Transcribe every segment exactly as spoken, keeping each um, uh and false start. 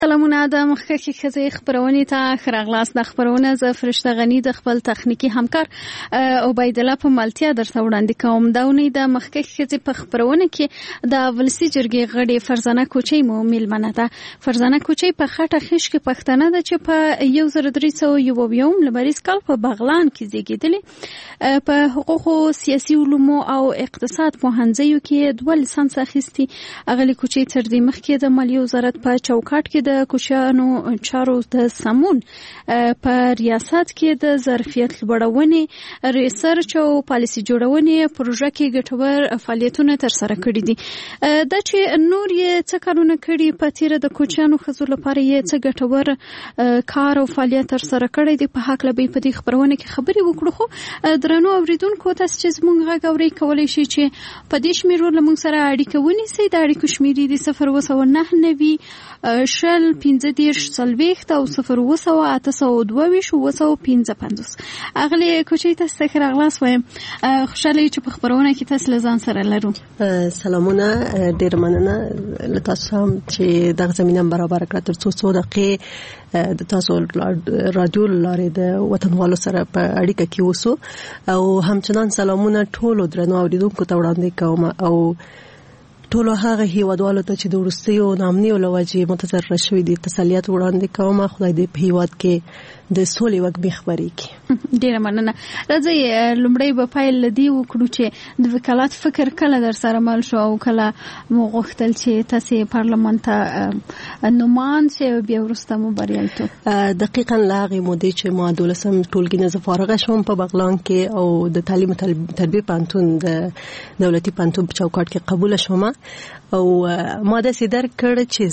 سلامونه د مخکښې ښځې خپرونې ته ښه راغلاست. د خپرونه زه فرشته غني د خپل تخنیکي همکار عبید الله په ملتیا درته وړاندې کوم. دا اونۍ د مخکښې ښځې په خپرونه کې د ولسي جرګې غړې فرزانه کوچۍ مو میلمنه ده. فرزانه کوچۍ په خټه خیش کې پښتنه ده چې په یو زر درې سوه یو اویایم لمریز کال په بغلان کې زیږېدلې. په حقوقو، سیاسي علومو او اقتصاد پوهنځیو کې دوه لیسانس اخیستي. اغلې کوچۍ تر دې مخکې د مالیې وزارت په چوکاټ کې د کوچیانو چارو د سمون، په ریاست کې د ظرفیت لوړونې، ریسرچ او پالیسي جوړونې پروژه کې ګټور فعالیتونه تر سره کړي دي. دا چې نور یې څه کارونه کړي، په تیره د کوچیانو ښځو لپاره یې څه ګټور کار او فعالیت تر سره کړی دی، په هکله به په دې خپرونه کې خبرې وکړو. خو درنو اوریدونکو، تاسو چې زموږ غږ اورئ کولی شئ چې په دې شمیرو له موږ سره اړیکه ونیسئ. د اړیکو شمېرې دي صفر اووه سوه نهه نوي شل پنځه دېرش څلوېښت او صفر اووه سوه اته سوه دوه ویشت اووه سوه پنځه پنځوس. اغلې کوچۍ، تاسو ته ښه راغلاست وایم. خوشحاله یو چې په خپرونه کې تاسو له ځان سره لرو. سلامونه، ډېره مننه له تاسو هم چې دغه زمینه برابر کړه تر څو څو دقیقې د تاسو رادیو لارې د وطنوالو سره په اړیکه کې اوسو. او همچنان سلامونه ټولو درنو اوریدونکو ته وړاندې کوم او ټولو هغه هیوادوالو ته چې د وروستیو ناامنیو له وجې متضرره شوي دي تسلیت وړاندې کوم. خدای دې په هیواد کې د سولې وږمې خپرې کړي. ډېره مننه. راځئ لومړی به پیل له دې وکړو چې د وکالت فکر کله در سره مل شو او کله مو غوښتل چې تاسې پارلمان ته نومان شئ، بیا وروسته مو بریالیتوب؟ دقیقاً له هغې مودې چې ما دولسم ټولګي نه زه فارغه شوم په بغلان کې او د تعلیم او تربیې پوهنتون د دولتي پوهنتون په چوکاټ کې قبوله شوم او ما داسې درک کړ چې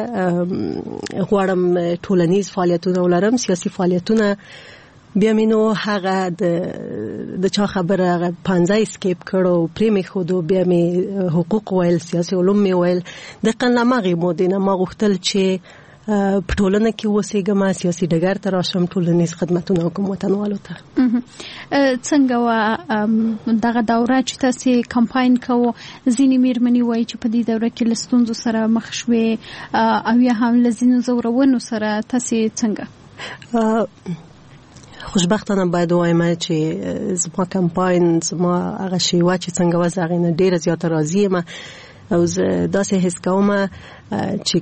زه غواړم ټولنیز فعالیتونه ولرم، سیاسي فعالیتونه. بیا مې نو هغه د د چا خبره هغه پنځه اسکیپ کړو، پرې مې ښودو، بیا مې حقوق ویل، سیاسي علوم مې ویل. دقیقاً له هماغې مودې نه ما غوښتل چې په ټولنه کې اوسېږم، سیاسي ډګر ته راشم، ټولنیز خدمتونه وکړم وطنوالو ته. څنګه وه دغه دوره چې تاسې کمپاین کوو؟ ځینې مېرمنې وایي چې په دې دوره کې له ستونزو سره مخ شوې او یا هم له ځینو ځورونو سره. تاسې څنګه؟ خوشبختانه باید ووایم چې زما کمپاین، زما هغه شیوه چې څنګه وه، زه هغې نه ډېره زیاته راضي یم او زه داسې حس کوم چې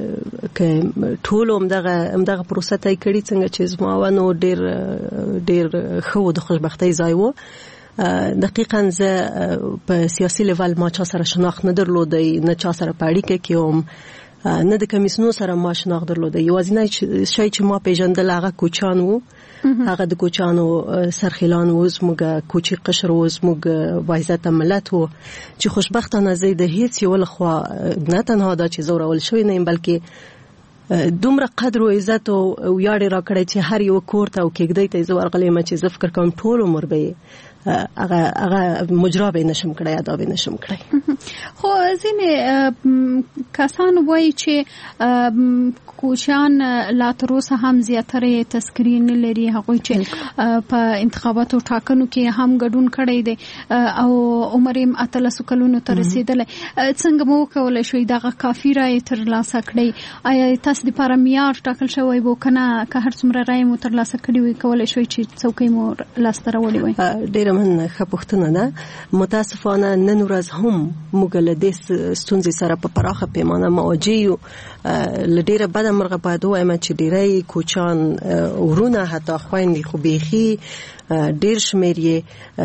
که ټولو همدغه همدغه پروسه طی کړي څنګه چې زما وه، نو ډېر ډېر ښه و، د خوشبختۍ ځای و. دقیقاً زه په سیاسي لیول ما چا سره شناخت نه درلودی، نه چا سره په اړیکه کې وم، نه د کمیسیونو سره ما شناخت درلودی. یوازینی شی چې ما پیژندل هغه کوچیان وو، هغه د کوچیانو سرخیلان وو، زموږ کوچي قشر وو، زموږ باعزته ملت وو چې خوشبختانه زه د هیڅ یو له خوا نه تنها دا چې زورول شوی نه یم، بلکې دومره قدر و عزت او ویاړ یې راکړی چې هر یو کور ته او کېږدۍ ته یې زه ورغلی یم چې زه فکر کوم ټول عمر به هغه هغه مجرا به نشم کړی، ادا به نشم کړی. خو ځینې کسان وایي چې کوچیان لا تر اوسه هم زیاتره تذکرې نه لري، هغوی چې په انتخاباتو ټاکنو کې هم ګډون کړی دی او عمر یې اتلسو کلونو ته رسېدلی. څنګه مو وکولی شئ دغه کافي رایې ترلاسه کړئ؟ آیا تاسو دپاره معیار ټاکل شوی و که نه؟ که هر څومره رایې مو ترلاسه کړي وي کولی شئ چې څوکۍ مو لاسته راوړې وای؟ ډېره مننه، ښه پوښتنه ده. متاسفانه نن ورځ هم موږ له دې ستونزې سره په پراخه پیمانه مواجه یو. له ډېره بده مرغه باید ووایم چې ډېری کوچیان ورونه، حتی خویندې خو بیخي ډېر شمېر یې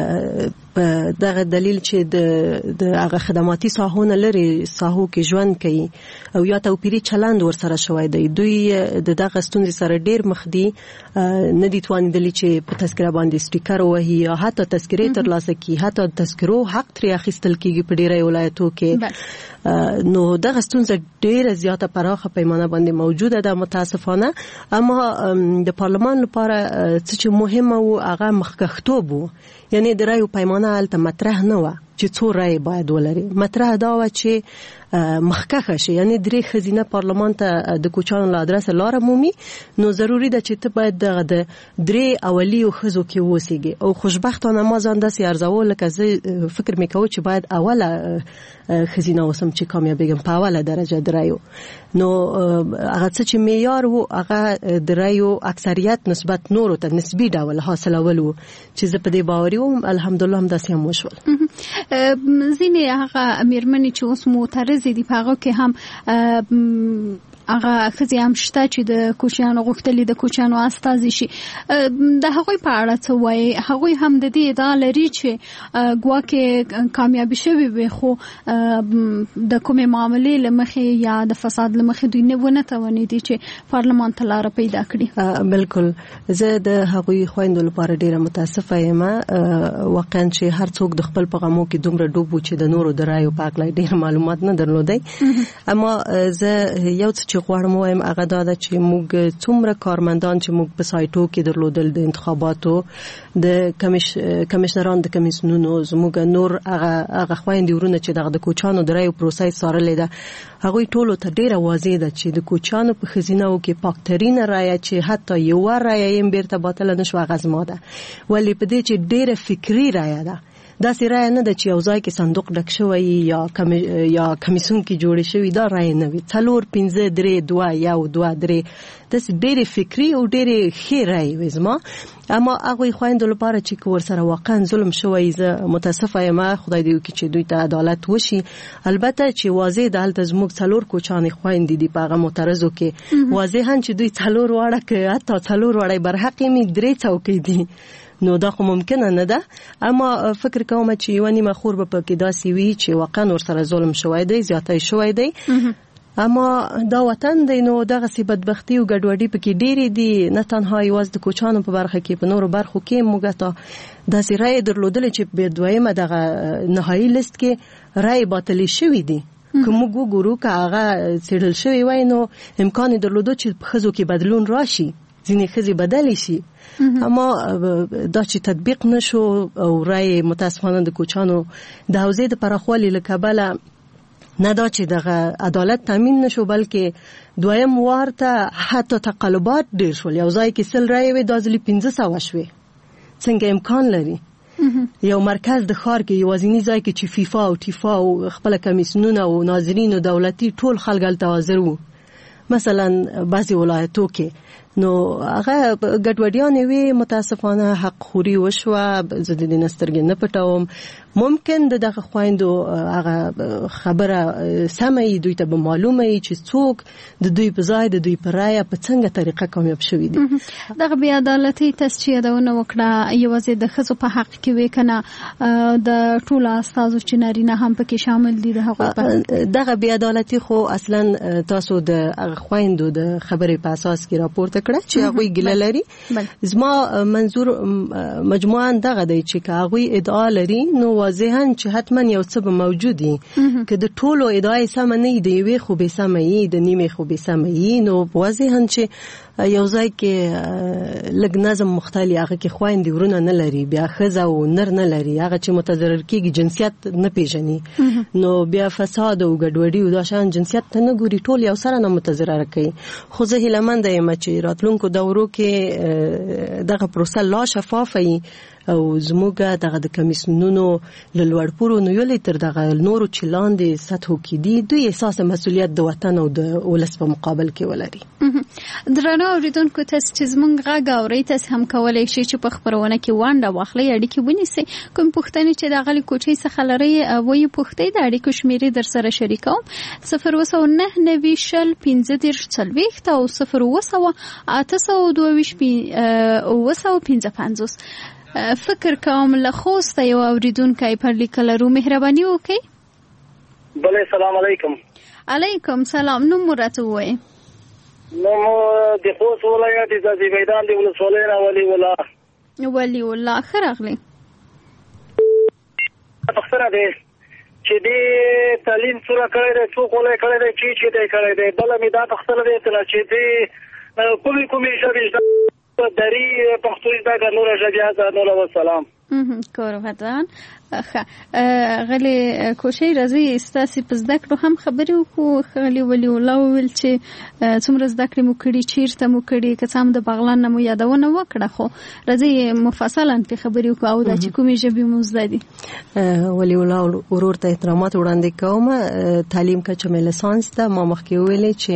په دغه دلیل چې د د هغه خدماتي ساحو نه لرې ساحو کې ژوند کوي او یا توپیري چلند ورسره شوی دی، دوی د دغه ستونزې سره ډېر مخ دي. نه دي توانېدلي چې په تذکره باندې سټیکر ووهي یا حتی تذکرې ترلاسه کړي، حتی تذکرو حق ترې اخیستل کېږي په ډېری ولایتو کې. نو دغه ستونزه ډېره زیاته پراخه پیمانه باندې موجوده ده متاسفانه. اما د پارلمان لپاره څه چې مهمه و هغه مخکښتوب و، یعنی د رایو پیمانه هلته مطرح نه وه چې څو رای باید ولري. مطرح دا و چې مخکخه شي، یعنی درې خزینه پارلمان ته د کوچانو له ادرسه لار مومي، نو ضروري ده چې ته باید دغه د درې اولیو خزو کې اوسېږي. او خوشبختانه ما ځان داسې ارزول لکه زه فکر مې کوم چې باید اوله خزینه اوسم چې کامیابېږم په اوله درجه د رایو. نو هغه څه چې معیار و هغه د رایو اکثریت نسبت نورو ته نسبي ډول حاصلول و چې زه په دې باوري وم. الحمدلله همداسې هم وشول. ځینې هغه میرمنې چې اوس معترضې دي په هغه کې هم هغه ښځې هم شته چې د کوچیانو غوښتلي د کوچیانو استازي شي. د هغوی په اړه څه وایي؟ هغوی هم د دې ادعا لري چې ګواکې کامیابي شوي وي، خو د کومې معاملې له مخې یا د فساد له مخې دوی نه ونه توانېدي چې پارلمان ته لاره پیدا کړي. بالکل، زه د هغوی خویندو لپاره ډیره متاسفه یم. واقعا چې هر څوک د خپل پیغامو کې دومره ډوب و چې د نورو د رایو په اړه ډیر معلومات نه درلودی. اما زه یو څه غواړم وایم هغه دا ده چې موږ څومره کارمندان چې موږ په سایټو کې درلودل د انتخاباتو، د کمیشنران د کمیسیونونو، زموږ نور هغه هغه خويندې ورونه چې دغه د کوچانو د رایو پروسې سارلې ده، هغوی ټولو ته ډیره واضح ده چې د کوچانو په خزینه‌و کې پاکترینه رایه چې حتی یو رایه یې بیرته باطله نشو هغه زما ده. ولی په دې چې ډیره فکری رایه ده، داسې رایه نه ده چې یو ځای کې صندوق ډک شوی یا کمی یا کمیسیون کې جوړ شوی، دا رایه نه وي. څلور پنځه درې دوه یو دوه درې داسې ډېرې فکري او ډېرې ښې رایې وي زما. اما هغوی خویندو لپاره چې ورسره واقعا ظلم شوی، زه متاسفه یم. خدای دې وکړي چې دوی ته عدالت وشي. البته چې واضح ده هلته زموږ څلور کوچانې خویندې دي په هغه معترضو کې، واضحا چې دوی څلور واړه که حتی څلور واړه برحق یې درې څوکۍ دي، نو دا خو ممکنه نه ده. اما فکر کوم چې یو نیمه خور به پکې داسې وي چې واقعا ورسره ظلم شوی دی، زیاتی شوی دی. اما دا وطن دی، نو دغه سی بدبختی او ګډوډي پکې ډېرې دي، نه تنها یوازې د کوچانو په برخه کې، په نورو برخو کې موږ ته داسې رایې درلودلې چې په دویمه دغه نهایي لیست کې رایې باطلې شوې دي. که موږ وګورو که هغه څېړل شوی وای نو امکان یې درلودو چې په ښځو کې بدلون راشي، ځینې ښځې بدلې شي. اما دا چې تطبیق نشو او رای متاسفانه د کوچانو د حوزې د پراخوالي له کبله نه دا چې دغه عدالت تامین نشو، بلکې دویم وار ته حتی تقلبات ډیر شول. یو ځای کې سل رای وي، دا ځلې پنځه سوه شوې. څنګه امکان لري یو مرکز د ښار کې یوازینی ځای کې چې فیفا او ټیفا او خپل کمیسیونونه او ناظرین او دولتي ټول خلک هلته حاضر وو، مثلا بعضې ولایتو کې، نو هغه ګډوډیانې وي. متاسفانه حق خوري وشوه، زه د دې نه سترګې نه پټوم. ممکن د دغه خویندو هغه خبره سمه وي، دوی ته به معلومه وي چې څوک د دوی په ځای د دوی په رایه په څنګه طریقه کامیاب شوي دي. دغه بې عدالتۍ تاسو چې یادونه وکړه، یوازې د ښځو په حق کې وي که نه د ټولو استازو چې نارینه هم پکې شامل دي؟ د هغوی په دغه بې عدالتي خو اصلا تاسو د هغه خویندو د خبرې په اساس کې راپورته کړه چې هغوی ګیله لري. زما منظور مجموعاً دغه دی چې که هغوی ادعا لري نو واضحاً چې حتما یو څه به موجود وي. که د ټولو ادعای سمه نه وي، د یوې خو بې سمه وي، د نیمې خو بې سمه وي، نو واضحاً چې یو ځای کې لږ نظم مختلي، هغه کې خویندې ورونه نه لري، بیا ښځه او نر نه لري، هغه چې متضرر کېږي جنسیت نه پیژني، نو بیا فساد او ګډوډي او دا شان جنسیت ته نه ګوري، ټول یو سره نه متضرره کوي. خو زه هیلهمنده یم چې راتلونکو دورو کې دغه پروسه لا شفافه وي او زموږ دغه د کمیسیونونو له لوړ پوړو نیولې تر دغه نورو چې لاندې سطحو کې دي، دوی احساس مسؤلیت د وطن او د ولس په مقابل کې ولري. درنو اوریدونکو، تاسو چې زموږ غږ اورئ، تاسو هم کولی شئ چې په خپرونه کې ونډه واخلئ، اړیکې ونیسئ. کوم پوښتنې چې د غلي کوچۍ څخه لرئ وایي پوښتئ، د اړیکو شمیرې در سره شریکوم: صفر اوه سوه نهه نوي شل پنځه دېرش څلوېښت او صفر اوه سوه اته سوه دوه ویشت اوه سوه پنځه پنځوس. فکر کوم له خوسته یو اوریدونکی پر لیک لرو، مهرباني وکړئ. بله، سلام علیکم. علیکم سلام. نوم مو راته ووایئ. نوم د خوست ولایت د ځاځي میدان د ولسوالۍ نه ولی الله. ولی الله، ښه راغلی. پوښتنه دی چې دې تعلیم څومره کړی دی، څوک ولې کړی دی، چې چې دی کړی دی. بله مې دا پوښتنه دی چې دې کومې کومې ژبې زده دري پښتو زده که نوره ژبې زده؟ نور وسلام. کور ودان ښه غلي کوشي راځي ستاسي په زده کړو هم خبرې وکړو غلي ولي ولا ویل چې څومره زده کړې مو کړي چیرته مو کړي که څام د بغلان نه مو یادونه وکړه خو راځي مفصلا په خبرې وکړو او د چې کومې ژبې مو زده دي ولي ولا ورور ته احترامات وړاندې کوم تعلیم کچه مې لیسانس ده ما مخکې ویلې چې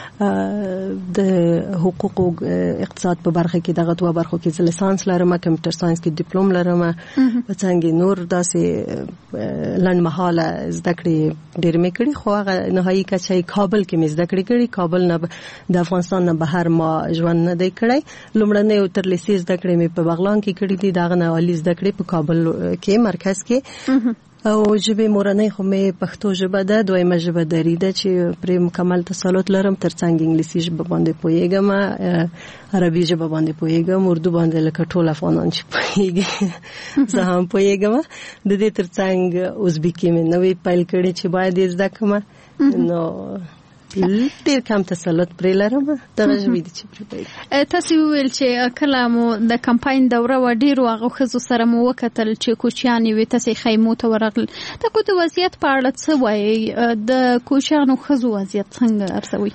د حقوق او اقتصاد په برخه کې دغه دوه برخو کې لیسانس لرم کمپیوټر ساينس کې ډیپلوم لرم په څنګه نور داسې لنډمهاله زده کړې ډېر مې کړې خو هغه نهایي کچه کابل کې مې زده کړې کړې کابل نه د افغانستان نه بهر ما ژوند نه دی کړی لومړنۍ او تر لیسې زده کړې مې په بغلان کې کړې دي دغه نه عالی زده کړې په کابل کې مرکز کې او ژبه مورنۍ خو مې پښتو ژبه ده دویمه ژبه دري ده چې پر مکمل تسلط لرم ترڅنګ انګلیسي ژبه باندې پوهیږم عربي ژبه باندې پوهیږم اردو باندې لکه ټول افغانان چې پوهیږي زه هم پوهیږم د دې ترڅنګ ازبکی مې نوې پیل کړې چې باید زده کړم نو ډیر کم تسلط پرې لرم دغه ژبې دي چې پرې تاسو ویل چې کله مو د کمپاین دوره و ډیر واغه خزو سره مو وکتل چې کوچیانی وي تاسو خیمو ته ورغل دا کو د وضعیت په اړه څه وایي د کوچیانو خزو وضعیت څنګه ارسوي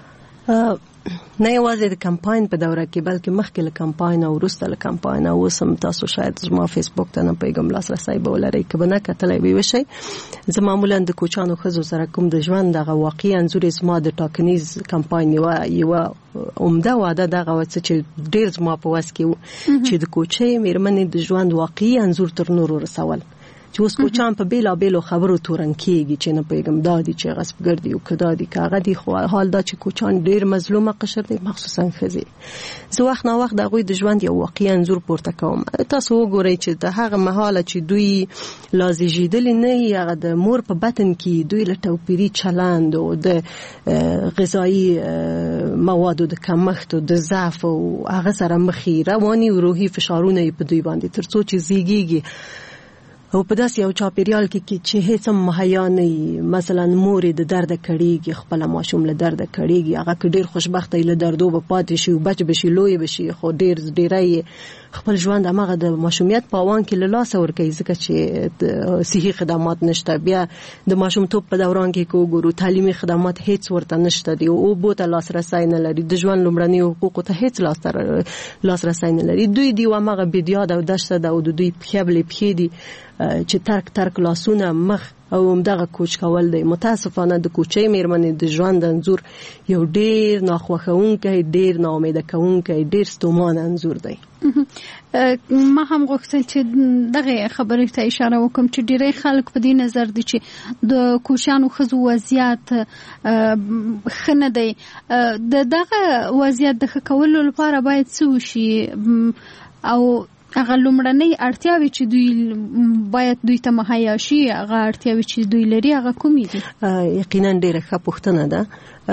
نه یوازې د کمپاین په دوره کې بلکې مخکې له کمپاین او وروسته له کمپاین او سم تاسو شاید زما فیسبوک ته نه پیغام لاسرسي به ولرئ کبه نه کتلای وي وشي زه معمولا د کوچانو خزو سره کوم د ژوند دغه واقعي انزور زما د ټاکنیز کمپاین یو یو عمده واده دغه وڅ چې ډیر زما په واس کې چې د کوچي میرمنې د ژوند واقعي انزور تر نور رسول چې اوس کوچان په بیلا بیلو خبرو تورن کېږي چې نه پیغام دادی چې غصبګردي او کدادي کاغه دي خو حال دا چې کوچان ډیر مظلومه قشر دي مخصوصا خزي زه وخت نه وخت دغه د ژوند یو واقعي انزور پورته کوم تاسو وګورئ چې د هغه مهاله چې دوی لازیجیدل نه هغه د مور په بطن کې دوی له توپیری چلند او د غذایی موادو د کمښت او د ضعف او هغه سره مخې رواني او روحي فشارونه په دوی باندې ترڅو چې زیږیږي او په داس یو چاپیریال کې چې هیڅ مهیا نه مثلا مور د درد کړيږي خپل ماشوم له درد کړيږي هغه ډیر خوشبخته له دردو په پاتې شي او بچ بشي لوی بشي خو ډیر ډیرای خپل ژوند هغه د ماشومیت په وان کې له لاس ورکوي ځکه چې صحي خدمات نشته بیا د ماشوم توپ په دوران کې کوګورو تعلیمي خدمات هیڅ ورته نشته دی او بوته لاسرسي نه لري د ژوند لومړني حقوق ته هیڅ لاسرسي نه لري دوی دی ومغه بيدیا د دشته د دوی خپل پخې دي چې ترک ترک لاسونه مخ او همدغه کوچ کول دی متاسفانه د کوچي میرمنې د ژوند انزور یو ډیر ناخوښونکی ډیر ناامیده کوونکی ډیر ستومان انزور دی ما هم غوښتل چې دغه خبرې ته اشاره وکم چې ډیری خلک په دې نظر دي چې د کوچانو خزو وضعیت خنه دی د دغه وضعیت د کولو لپاره باید څه وشي او هغه لومړنۍ اړتیاوې چې دوی باید دوی ته مهیا شي هغه اړتیاوې چې دوی لري هغه کومې دي یقینا ډېره ښه پوښتنه ده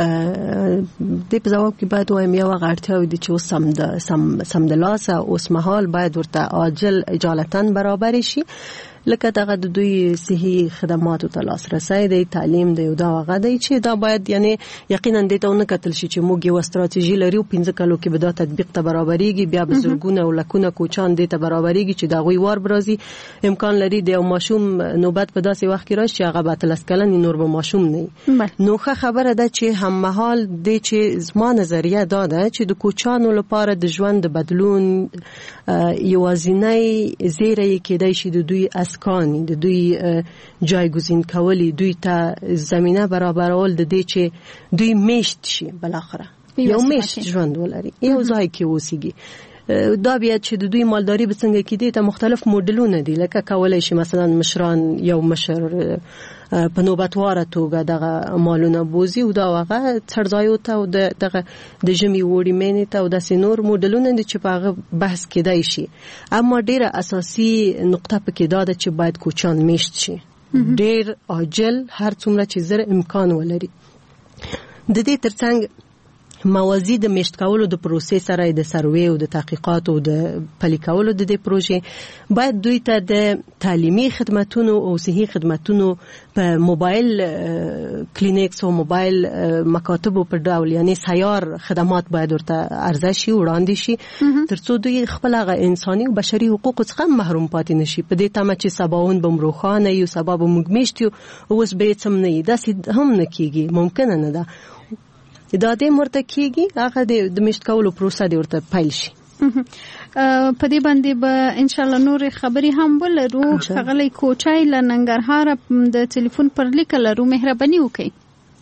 د په جواب کې باید وایم یو هغه اړتیاوې دي چې اوس سم د سم سم د لاسه اوس مهال باید ورته عاجل اجالتا برابر شي لکه دغه د دوی صحي خدماتو ته لاسرسي دی تعلیم دی او دا هغه دی چې دا باید یعنی یقینا د ته نه کتل شي چې موږ یو ستراتیژي لري او پنځه کالو کې به دا تطبیق ته برابرېږي بیا به زرګونه او لکونه کوچان دې ته برابرېږي چې دا غوي وار برازي امکان لري د یو ماشوم نوبت په داسې وخت کې راشي هغه به تلس کلن نور به ماشوم نه نو ښه خبره ده چې هم مهال دی چې زما نظریه دا ده چې د کوچانو لپاره د ژوند د بدلون یوازینی زیری کېدای شي د دوی اسکان د دوی جایگزین کولی دوی ته زمينه برابرول د دې چې دوی میشت شي بل اخره یو میشت ژوند ولري یو ځای کې اوسېږي دا بیا چې د دوی مالداري به څنګه کېدي ته مختلف موډلونه دي لکه کولای شي مثلا مشران یو مشر په نوبتواره توګه دغه مالونه بوزي او دا هغه څړځایو ته او دغه د جمی وړي مینې ته او د سينور موډلونه دي چې په هغه بحث کېدای شي اما ډیره اساسي نقطه پکې دا ده چې باید کوچان میشت شي ډیر عاجل هر څومره چې زر امکان ولري د دې ترڅنګ موازی د میشت کولو د پروسې سره د سروې او د تحقیقات او د پلي کولو د دې پروژې باید دوی ته د تعلیمي خدماتونو او صحي خدماتونو په موبایل کلینیکس او موبایل مکاتبو په ډول یعنی سیار خدمات باید ورته عرضه شي وړاندې شي ترڅو دوی خپل هغه انساني او بشري حقوق څخه محروم پاتې نشي. په دې تمه چې سباون به مروخانه یو سبا به موږ میشت یو اوس به هیڅ هم نه وي داسې هم نه کیږي ممکنه نه ده. دا دې مرته کیږي هغه د میشت کولو پروسه دې ورته پیل شي. په دې باندې به ان شاء الله نور خبرې هم ولرو. ښاغلی کوچای له ننګرهار د ټلیفون پر لیک لرو مهرباني وکړئ.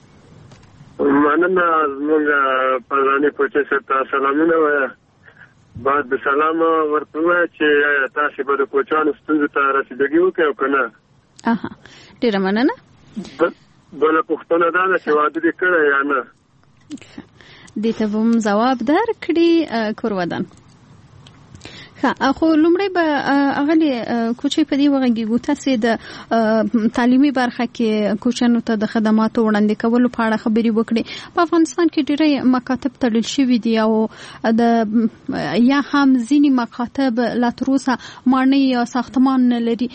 مننه زموږ پرانی کوچای ته سلامونه وایم. بعد د سلام ورته چې تاسو به د کوچانو ستونزو ته رسیدګي وکړئ او کنه. اها ډیره مننه. بل پوښتنه ده چې واده دې کړی یا نه؟ دې ته هم جواب درکړي کورودان. ها خو لومړی به اغلی کوچي په دې وغږیږو تاسو د تعلیمي برخه کې کوچانو ته د خدماتو وړاندې کولو په اړه خبرې وکړي. په افغانستان کې ډېری مکاتب تړل شوي دي او د یا هم ځینې مکاتب لا تر اوسه ماڼۍ یا ساختمان نه لري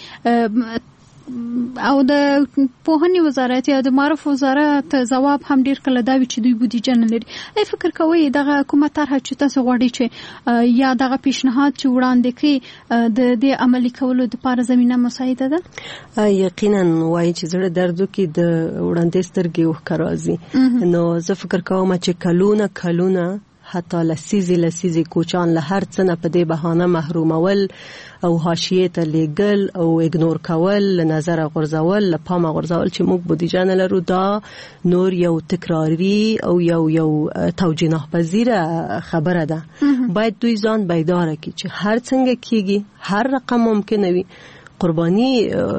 او د پوهنې وزارت یا د معرف وزارت ځواب هم ډیر کله دا وی چې دوی بودیجه نه لري. ای فکر کوئ دغه کومه طرحه چې تاسو غواړئ چې یا دغه پیشنهاد چې وړاندې کړي د دې عملي کولو لپاره زمينه مساعده ده؟ یقینا وایي چې زړه درد کوي د وړاندې سترګې وښکاره راځي. نو زه فکر کوم چې کلونه کلونه حتی لسیزی لسیزی کوچان له هر څه نه په دې بهانه محرومول او حاشیه ته لیږل او اګنور کول له نظر غورځول له پامه غورځول چې موږ بودیجه نه لرو دا نور یو تکراری او یو یو توجیه ناپذیره خبره ده. باید دوی ځان بیداره کړي چې هر څنګه کیږي هر رقم ممکن وي قرباني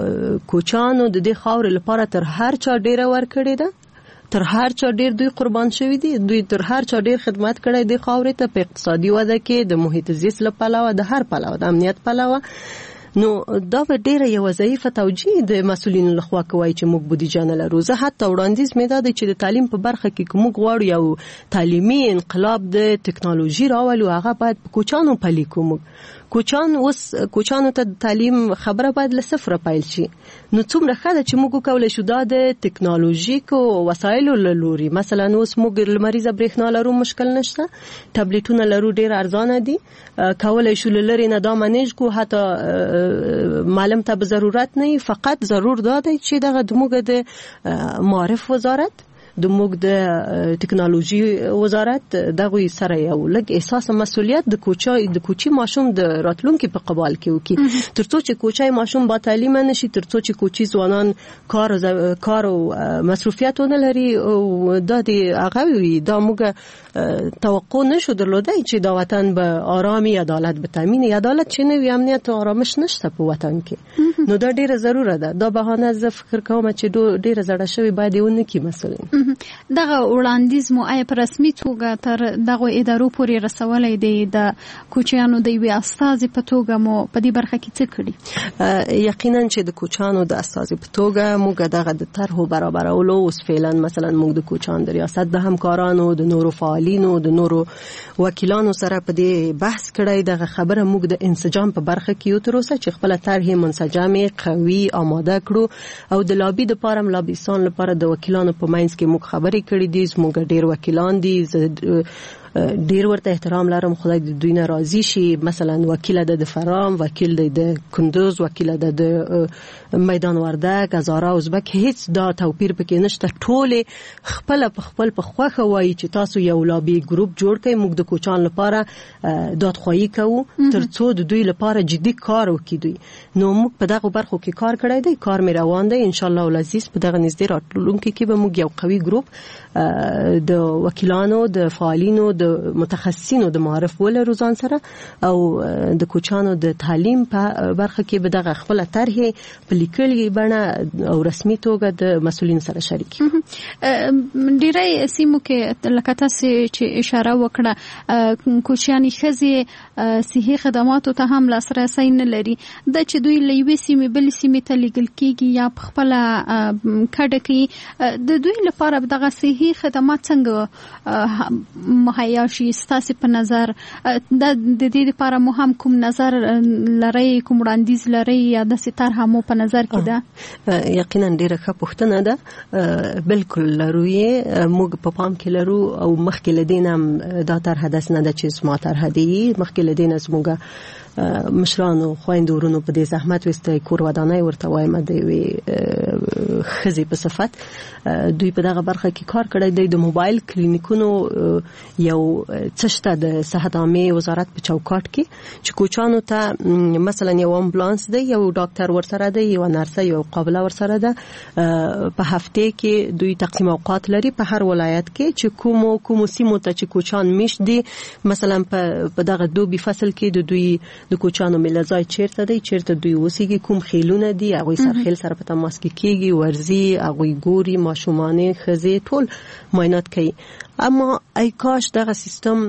کوچانو د دې خاور لپاره تر هر چا ډیره ورکړي ده تر هر چا ډیر دوی قربان شوی دي دوی تر هر چا ډیر خدمت کړی دی خاورې ته په اقتصادي وده کې د محیط زیست له پلوه د هر پلوه د امنیت پلوه. نو دا به ډیره یو ضعیفه توجیه د مسولینو لخوا کوي چې موږ بودیجه نه لرو. زه حتی وړاندیز مې دا دی چې د تعلیم په برخه کې موږ غواړو یو تعلیمي انقلاب د ټکنالوژي راولو هغه باید په کوچانو پلي کوو. کوچان اوس کوچانو ته تعلیم خبره باید له صفر پیل شي. نو څومره ښه ده چې موږ وکولای شو دا د ټکنالوژیکو وسایلو له لوري مثلا اوس موږ لمریزه برېښنا لرو مشکل نشته ټابلیټونه لرو ډیر ارزانه دي کولای شو لری نه دا منیج کو حتی معلم ته به ضرورت نه فقط ضرور دا دی چې دغه د موږ د معرف وزارت د موږ د ټکنالوژي وزارت دغه سره یو لګ احساس مسولیت د کوچای د کوچي ماشوم د راتلونکو په قبال کې وکي ترڅو چې کوچای ماشوم با تعلیم نشي ترڅو چې کوچي ځوانان کار کار او مصروفیتونه لري او د دې هغه وي دا موږ توقع نشو درلودای چې دا وطن به آرامي عدالت به تامین عدالت چې نه وي امنیت او آرامش نشته په وطن کې نو دا ډیره ضروره ده. دا بهانه زه فکر کوم چې ډیره زړه شوی باید ونه کی مسولین دغه وړاندیز مو آیا په رسمي توګه تر دغه ادارو پورې رسولای دی د کوچیانو د وی استازي په توګه مو په دې برخه کې څه کړی؟ یقینا چې د کوچیانو د استازي په توګه موږ دغه د طرحو برابرولو اوس فعلا مثلا موږ د کوچیان د ریاست د همکارانو د نورو فعالینو د نورو وکیلانو سره په دې بحث کړی. دغه خبره موږ د انسجام په برخه کې یو تر اوسه چې خپل طرح منسجمه قوي آماده کړو او د لابي د پارم لابیستان لپاره د وکیلانو په منځ کې موږ خبرې کړې دي. زموږ ډیر وکیلان دي ډیر ورته احترام لرم خدای د دوی نه راضي شي. مثلا وکیل د فرام وکیل د کندوز وکیل د میدان وردک هزاره ازبک هیڅ دا توپیر پکې نشته ټول خپل په خپل په خوخه وایي چې تاسو یو لابي ګروپ جوړ کړئ موږ د کوچان لپاره دادخواهی کوو ترڅو د دوی لپاره جدي کار وکړي. دوی نو موږ په دغه برخو کې کار کړی دی کار مې روان دی ان شاء الله ولعزیز په دغه نږدې راتلونکي کې به موږ یو قوي ګروپ د وکیلانو د فعالینو د د متخصصینو د معرف ولرو ځان سره او د کوچانو د تعلیم په برخه کې به دغه خپل طرح په لیکلي بڼه او رسمي توګه د مسؤلینو سره شریک ډیری سیمو کې لکه تاسو چې اشاره وکړه کوچیانی ښځې صحي خدماتو ته هم لاسرسی نه لري د چې دوی له یوې سیمې بل سیمې ته لیږل کېږي یا په خپله کډه کوي د دوی لپاره دغه صحي خدمات څنګه مهیا شي ستاسو په نظر د دې لپاره مو هم کوم نظر لري کوم وړاندیز لري یا د ستاره مو په نظر کې ده یقینا ډیره ښه پوښتنه ده بالکل لرو یې موږ په پام کې لرو او مخکې لدینم دا طرح داس نه ده چې زما طرح دی مخکې لدین زموږ مشرانو خويندو ورونو په دې زحمت وستای کور ودانۍ ورته وایم د وی خزي په صفت دوی په دغه برخه کې کار کړی دی د موبایل کلینیکونو یو څشته د صحت عامه وزارت په چوکاټ کې چې کوچانو ته مثلا یو امبولانس دی یو ډاکټر ورسره دی یو نرسه یو قابله ورسره ده په هفته کې دوی تقسیم اوقات لري په هر ولایت کې چې کومو کومو سیمو ته چې کوچان میش دي مثلا په دغه دوبي فصل کې د دوی د کوچانو ملځای چیرته دی چیرته دوی وسیږي کوم خیلونه دي هغه سرخیل سره په تماس کې کیږي ورزي هغه ګوري ماشومانه خزي ټول معاینات کوي اما ای کاش دغه سیستم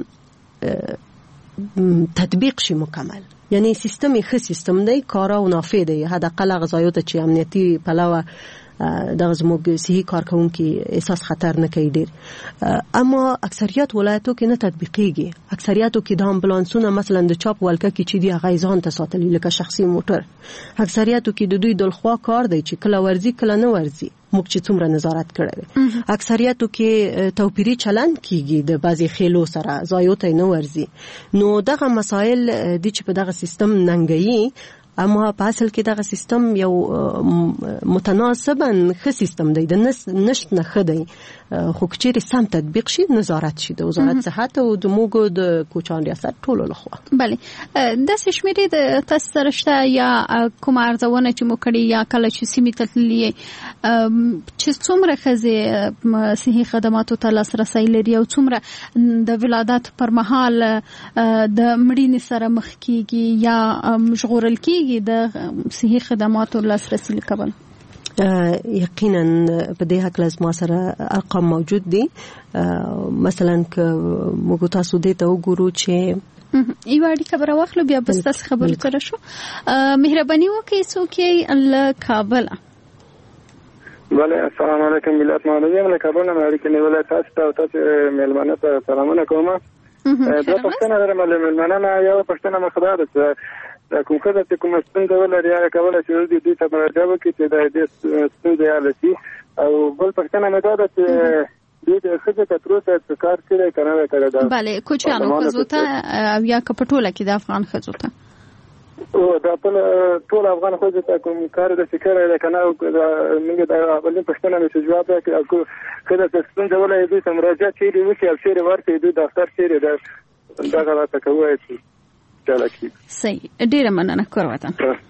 تطبیق شي مکمل یعنی سیستم یې سیستم دی کارا او نافع دی حداقل غذایات چې امنیتي پلاوه د زموږ صحي کارکونکو احساس خطر نه کوي ډیر اما اکثریت ولایتو کې نه تطبیقيږي اکثریتو کې د امبولانسونو مثلا د چاپ ولکه کې چې دی غیزان ته ساتلی لکه شخصي موټر اکثریتو کې د دوی دلخوا کار دی چې کله ورزي کله نه ورزي موږ چې څومره نظارت کړی اکثریتو کې توپیری چلن کیږي د بعضی خېلو سره زایوت نه ورزي نو دغه مسائل د چې په دغه سیستم ننګي اما په اصل کې دغه سیستم یو متناسبا ښه سیستم دی د نشت نه خدای خو چې سم تطبیق شي نظارت شي د وزارت صحت او د موګو د کوچان ریاست ټولو لخوا بله د شمیرې د تاسو سره شته یا کوم ارزونه چې مو کړی یا کله چې سیمې ته تللی چې څومره ښځې صحي خدماتو ته لاسرسی لري او څومره د ولادت پر مهال د مړینې سره مخ کیږي یا مشغول کیږي د صحي خدماتو لاسرسی لکبل یقینا په دې حق لازم سره ارقام موجود دي مثلا ک موږ تاسو دې ته وګورو چې یو اړیکه خبره واخلو بیا بس تاسو خبرې سره شو مهرباني وکړئ څوک ال کابل بله السلام علیکم ملت مولوی من کابل نه اړیکه نیولای تاسو ته تاسو مېلمانه ته سلامونه کوم دا پښتنه درمل مېلمانه یو پښتنه مخدار ده دا کوم څه چې کوم ستونزه ولري هغه کولای شي د دې ته مراجعه وکړي چې د دې ستونزې حل شي او بل پښتنه مې دا ده چې دې خځه ته تروسه کار کوي کنه کړه دا bale کوچانو خځو ته یا کپټوله کې د افغان خځو ته او دا ټول افغان خځو ته کوم کار د فکر لري کنه موږ دا بل پښتنه مې جواب راکړ کله چې ستونزه ولري دې ته مراجعه کوي او چې افسر ورته دې دفتر چیرې ده دا غواړم کوي صحیح ډیره مننه کور وطن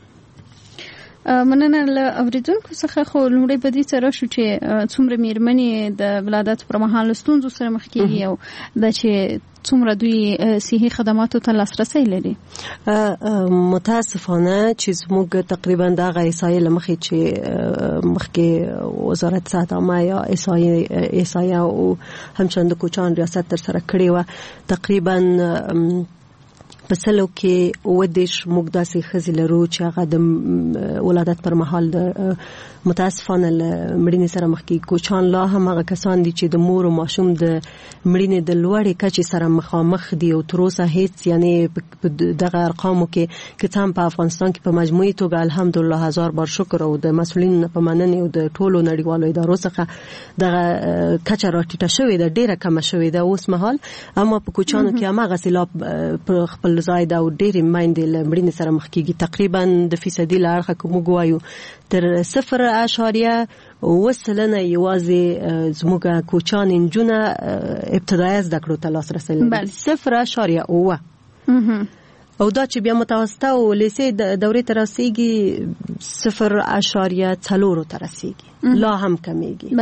مننه له اوریدونکو څخه خو لومړی بدی سره شو چې څومره میرمنې د ولادت پر مهال ستونزو سره مخ کیږي او د چې څومره دوی صحي خدماتو ته لاسرسی لري متاسفانه چې موږ تقریبا د غیصای لمخې چې مخکې وزارت صحت عامه یا ایسایا او همچنان د کوچان ریاست تر سره کړی و تقریبا په سلو کې ودیش موږ داسې خزي لرو چې هغه د ولادت پر مهال د متاسفانه مړینې سره مخ کې کوچان لا هم هغه کسان دي چې د مور او ماشوم د مړینې د لوړې کچې سره مخامخ دي او تر اوسه هیڅ یعنی دغه ارقامو کې که څه په افغانستان کې په مجموعي توګه الحمدلله هزار بار شکر او د مسؤلینو په مننې او د ټولو نړیوالو ادارو څخه دغه کچه راټیټه شوې ده ډیره کمه شوې ده اوس مهال اما په کوچانو کې هم هغه سیلاب په خپل ځای دا او ډېرې میندې له مړینې سره مخ کېږي تقریبا د فیصدي له اړخه که موږ وایو تر صفر اعشاریه اوه سلنه یوازې زموږ کوچان نجونه ابتدایي زده کړو ته لاسرسی لري صفر اعشاریه اوه او دا چې بیا متوسطه او لیسې دورې ته رسیږي صفر اعشاریه څلورو ته رسیږي لا هم کمیږي بله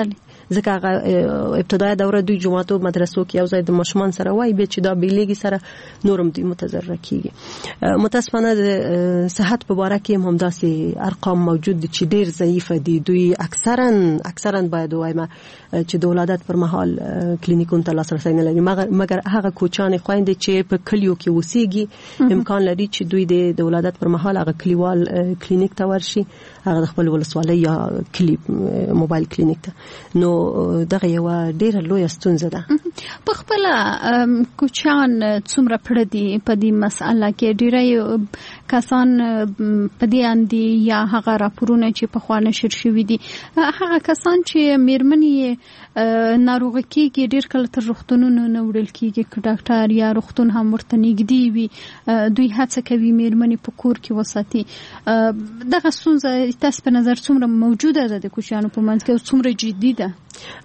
ځکه هغه ابتدایي دوره دوی جماعتو مدرسو کې یو ځای د ماشومان سره وای به چې دا بیلېږي سره نورم دوی متضرر کیږي. متاسفانه د صحت په اړه کې هم داسې ارقام موجود دي چې ډیر ضعیف دي. دوی اکثرا اکثرا باید وایم چې د ولادت پر مهال کلینیکونو ته لاسرسی نه لري، مګر هغه کوچانې خويندې چې په کلیو کې اوسېږي امکان لري چې دوی د ولادت پر مهال هغه کلیوال کلینیک ته ورشي، هغه د خپل ولسوالۍ یا کلی موبایل کلینیک ته. نو دغه یو ډیره لویه ستونزه ده. په خپل کوچان څومره پړه دي په دې مسله کې؟ ډیره کسان په دې اندي یا هغه راپورونه چې په خوانه شر شوي دي، هغه کسان چې میرمنې ناروغ کېږي ډیر کله تر روغتونونو نه وړل کېږي که ډاکټر یا روغتون هم ورته نږدې وي، دوی هڅه کوي میرمنې په کور کې وساتي. دغه ستونزه تاسو په نظر څومره موجوده ده د کوچیانو په منځ کې او څومره جدي ده؟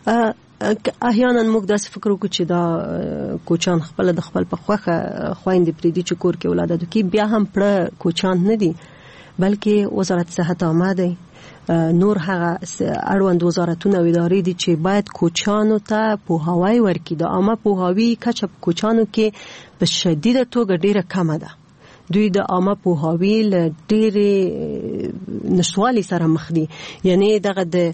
احیانا موږ داسې فکر وکړو چې دا کوچان خپل د خپل په خوخه خويندې پریدي چې کور کې ولادت کوي، بیا هم پړه کوچان نه دي بلکې وزارت صحت آماده نور هغه اړوند وزارتونه او ادارې دي چې باید کوچانو ته پوهاوی ورکړي. د عامه پوهاوی کچه په کوچانو کې په شدیده توګه ډیره کمه ده. دوی د عامه پوهاوی له ډېرې نشوالي سره مخ دي. یعنی دغه د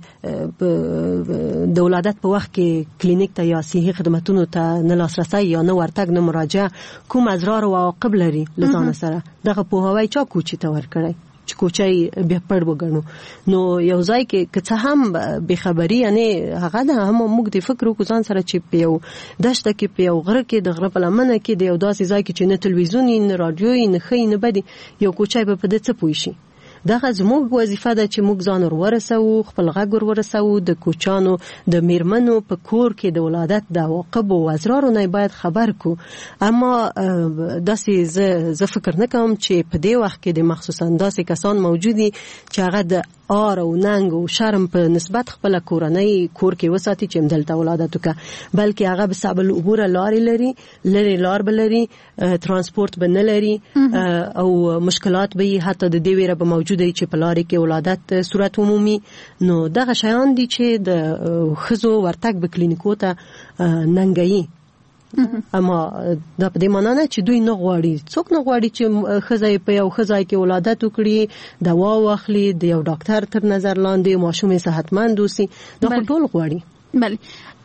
د ولادت په وخت کې کلینیک ته یا صحي خدماتونو ته نه لاسرسی یا نه ورتګ نه مراجعه کوم اضرار او عواقب لري لزان سره. دغه پوهاوی چا کوچی ته ورکړي چې کوچای بیا پړ وګڼو. نو یو ځای کې که څه هم به خبري یعنی هغه د هم موږ د فکر وکړو ځان سره چې په یو دشته کې په یو غره کې د غره په لمنه کې د یو داسې ځای کې چې نه تلویزیون نه رادیو نه خې نه بدی یو کوچای په دې څه پوي شي. دغه زموږ وظیفه ده چې موږ ځان ورسو، خپل غږ ورسو، د کوچانو د میرمنو په کور کې د ولادت د عواقب او اضرارو نه باید خبر کو. اما داسې زه فکر نه کوم چې په دې وخت کې د مخصوصا داسې کسان موجودي چې هغه د آر او ننګ او شرم په نسبت خپل کورنۍ کور کې وساتي چې مدلته ولادت وکړي، بلکې هغه به سبل عبور لارې لري لري لار بلري ترانسپورت به نه لري او مشکلات به حتی د دې ویره به موجود دی چې په لارې کې ولادت صورت عمومي. نو دغه شیان دي چې د خزو ورتګ به کلینیکو ته ننګي. اما دا په دې معنی نه چې دوی نه غواړي، څوک نه غواړي چې خزای په یو خزای کې ولادت وکړي، دوا واخلي، د یو ډاکټر تر نظر لاندې ماشوم صحتمند اوسي، دا ټول غواړي. بله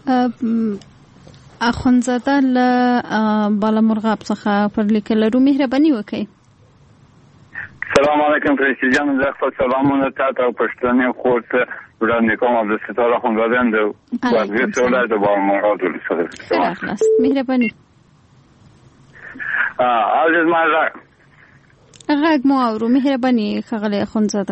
اخوندزاده له بالامرغاب څخه پر لیکل لرو، مهرباني وکړئ. سلام علیکم فرشته جان، زه خپل سلامونه تاسو او پښتنې خور ته وړاندې کوم. د ستاره خوندادن د وګړي ټوله د بالامرغاب ولسوالۍ سره مهرباني. ا اوس ما غږ مو اورو، مهرباني خغله اخوندزاده.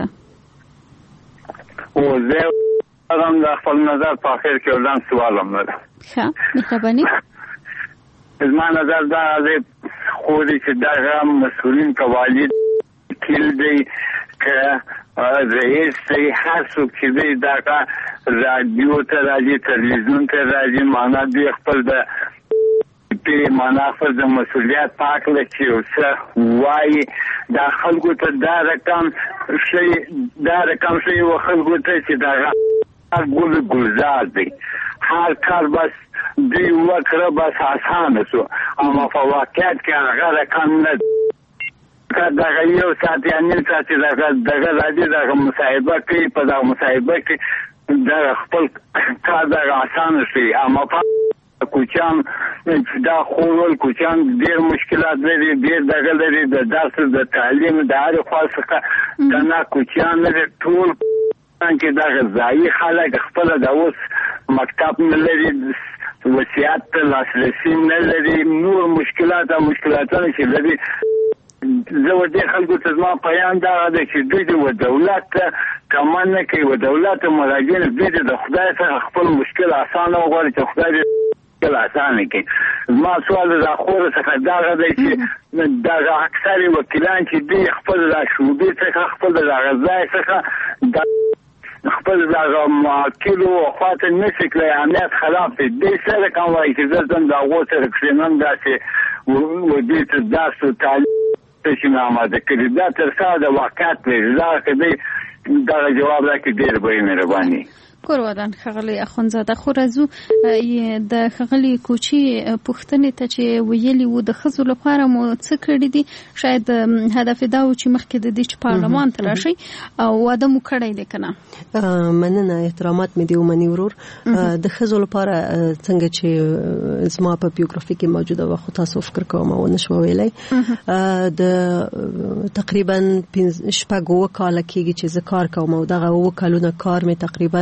او زه هم د خپل نظر په اخر کې ولدان سوالم نه. ښه مهرباني. زما نظر دا دی خو دې چې دا مسؤلین کوالي کېل دی که رئیس سی هر څوک چې دی دغه رادیو ته راځي، تلویزیون ته راځي، معنا دوی خپل د په معنا خپل د مسؤلیت پاک لکه یو څه وایي دا خلکو ته دا رقم شي دا رقم شي و خلکو ته چې دغه ګل ګلزار دی هر کار بس دوی وکړه بس آسانه شو. اما په واقعیت کې هغه رقم نه دغه یو ساعت یا نیم ساعت دغه دغه راځي دغه مصاحبه کوي، په دغه مصاحبه کې دغه خپل کار دغه آسانه شي. اما په کوچان دا خورول کوچان ډېر مشکلات لري، ډېر دغه لري د درس د تعلیم د هر خوا څخه نه کوچان لري ټول کې دغه ځایي خلک خپل د اوس مکتب نه لري، وصیت ته لاسرسی نه لري، نور مشکلات او مشکلاتونه چې لري. زه و دې خلکو ته زما پیام دا دی چې دوی د دولت ته کمان نه کوي، و دولت مراجعین دوی د خدای څخه خپل مشکل اسانه وغواړي چې خدای دې مشکل اسانه کړي. زما سوال د اخور څخه دا دی چې دغه اکثر وکیلان چې دوی خپل د شعبې څخه خپل د غذای څخه خپل دغه موکلو خاطر نشي کړی امنیت خلاف دې سره کوم وایي چې زه د هغو سره کښېنم داسې و دې ته درس و تعلیم چې مې آماده کړي دا تر څو د واقعیت لري. دا که دی دغه جواب راکړي ډېر به یې مهرباني. کور ودان خغلی اخونزاده خو راځو د خغلی کوچی پښتنې ته چې ویلي وو د خزو لپاره مو څه کړی دي شاید هدف دا و چې مخکې د دې پارلمان ته راشي او واده مو کړی دی کنه. مننه احترامات مې دی ومني ورور. د خزو لپاره څنګه چې زما په بیوګرافي کې موجوده و خو تاسو فکر کوم او نشو ویلای د تقریبا شپږ اوه کاله کېږي چې زه کار کوم او دغه اوه کلونه کار مې تقریبا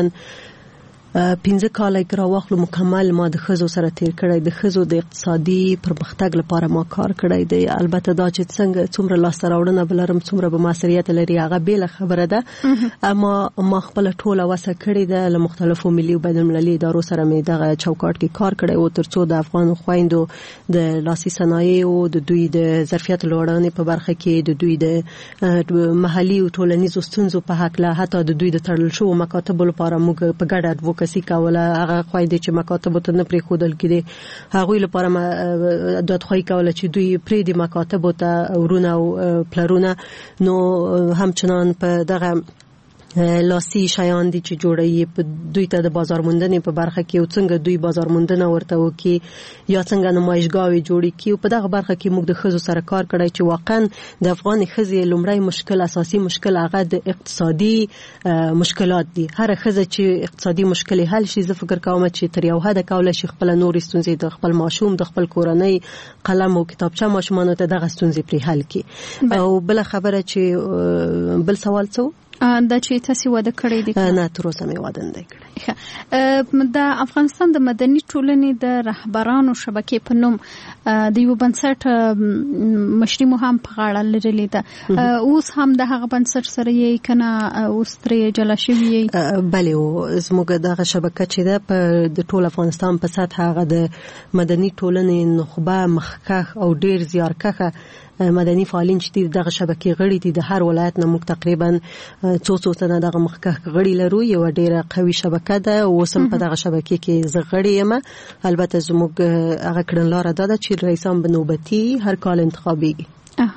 پنځه کاله کې راواخلو مکمل ما د ښځو سره تیر کړی د ښځو د اقتصادي پرمختګ لپاره ما کار کړی دی. البته دا چې څنګه څومره لاسته راوړنه به لرم څومره به موثریت لري هغه بېله خبره ده، اما ما خپله ټوله وسه کړې ده له مختلفو ملي او بین المللي ادارو سره مې دغه چوکاټ کې کار کړی و تر څو د افغان خویندو د لاسي صنایعو د دوی د ظرفیت لوړونې په برخه کې د دوی د محلي او ټولنیزو ستونزو په هکله حتی د دوی د تړل شوو مکاتبو لپاره موږ په ګډه ادوکسي کسی کوله هغه خوایده چې مکاتب ته نه پری خودل کړي هغه لپاره دادخواهی کوله چې دوی پری دی مکاتب ته ورونه او پلرونه نو همچنان په دغه لاسي شیان دي چې جوړي په دوی ته د بازار موندنې په برخه کې او څنګه دوی بازار موندنه ورته وکي یا څنګه نمایشګاوي جوړي کی او په دغه برخه کې موږ د خزو سره کار کړی چې واقعا د افغان خزې لومړی مشکل اساسي مشکل هغه د اقتصادي مشکلات دي. هر خزه چې اقتصادي مشکل حل شي زه فکر کوم چې تر یو حد کولای شي خپل نور ستونزې د خپل ماشوم د خپل کورنۍ قلم او کتابچه ماشومانو ته دغه ستونزې پرې حل کړي. او بل خبره چې بل سوال څه دا چې تاسو واده کړی دی؟ نه تر اوسه مې واده نه کړی. د افغانستان د مدني ټولنې د رهبرانو شبکې په نوم د یو بنسټ مشري مو هم په غاړه لرلې ده، اوس هم د هغه بنسټ سره یې کنه اوس ترې جلا شوی یې؟ بله او زموږ دغه شبکه چې ده په د ټول افغانستان په سطح هغه د مدني ټولنې نخبه مخکخ او ډیر زیارکخه مدني فعالین چې دغه شبکې غړي دي د هر ولایت نه موږ تقریبا څو څو تنه دغه مخکخ غړي لرو. یو ډیره قوي شبکه ده او سم په دغه شبکې کې زه غړي یم. البته زموږ هغه کړنلاره ده چې رئیسان به نوبتي هر کال انتخابيږي.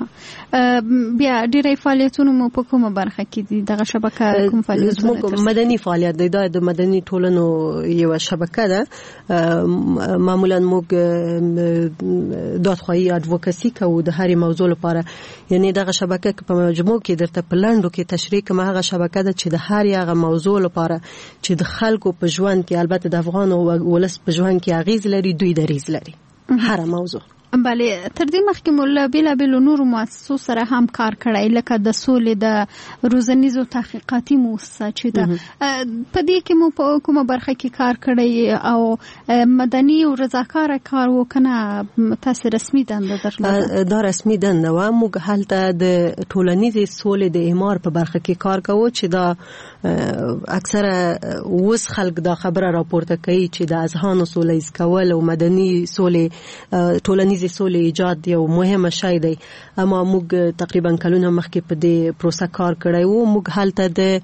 بیا ډیری فعالیتونه مو په کومه برخه کې دي دغه شبکه کوم فعالیتونه؟ مدني فعالیت دی دا د مدني ټولنو یو شبکه ده. معمولا موږ دادخواهی ادوکسی کوو د هر موضوع لپاره، یعنی دغه شبکه په مجموع کې درته په لنډو کې تشریح کوم هغه شبکه ده چې د هر هغه موضوع لپاره چې د خلکو په ژوند کې البته د افغان ولس په ژوند کې اغیز لري دوی دریز لري هر موضوع. بله تر دې مخکې مولا بیلا بیل نور مؤسسو سره هم کار کړی لکه د سولې د روزنیزو تحقیقاتي مؤسسه چې ده په دې کې مو په کومه برخه کې کار کړی او مدني او رضاکاره کار وکنه تاسو رسمي دنده درلوده؟ دا رسمي دنده و. موږ هلته د ټولنیزې سولې د اعمار په برخه کې کار کوو چې دا اکثره اوس خلک دا خبره راپورته کوي چې د اذهانو سوله ایز کول او مدني سولې ټولنیز د سولې ایجاد یو مهمه شی دی، اما موږ تقریبا کلونه مخکې په دې پروسه کار کړی وو. موږ هلته